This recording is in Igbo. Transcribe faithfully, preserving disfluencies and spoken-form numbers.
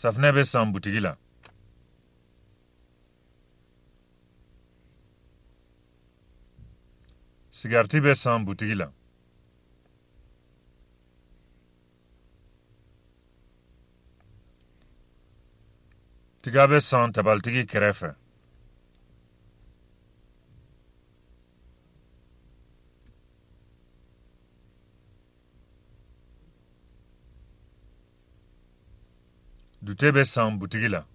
Safinɛ bɛ san butigi la. Sigariti bɛ san butigi la. Tiga bɛ san tabalitigi kɛrɛfɛ. Dute bɛ san butigi la.